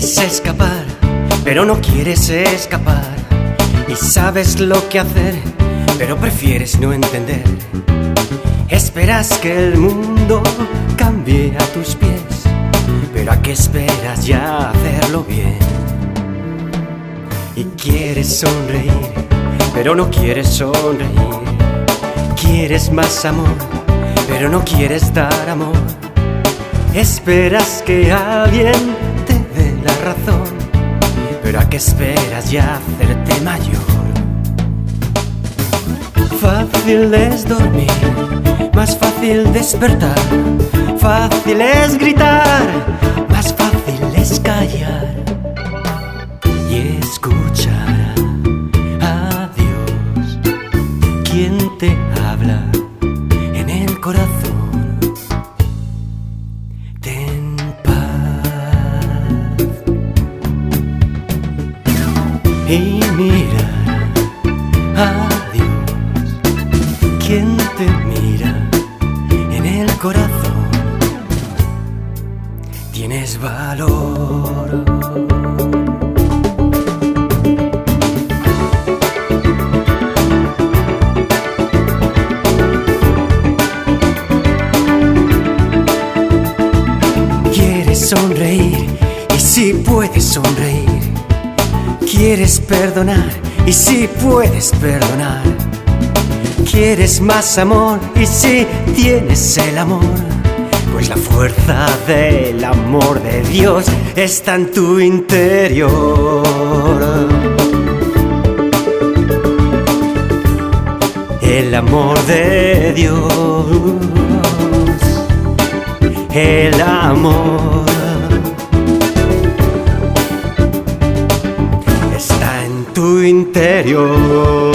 Quieres escapar, pero no quieres escapar. Y sabes lo que hacer, pero prefieres no entender. Esperas que el mundo cambie a tus pies, pero ¿a qué esperas ya hacerlo bien? Y quieres sonreír, pero no quieres sonreír. Quieres más amor, pero no quieres dar amor. Esperas que alguien te dé la razón, pero ¿a qué esperas ya hacerte mayor? Fácil es dormir, más fácil despertar. Fácil es gritar, más fácil es callar y escuchar a Dios, quien te habla en el corazón. Ten paz y mira a Dios, quien te mira en el corazón. Tienes valor. Quieres sonreír y sí puedes sonreír. Quieres perdonar y sí puedes perdonar. Quieres más amor y sí tienes el amor. Pues la fuerza del amor de Dios está en tu interior. El amor de Dios, el amor está en tu interior.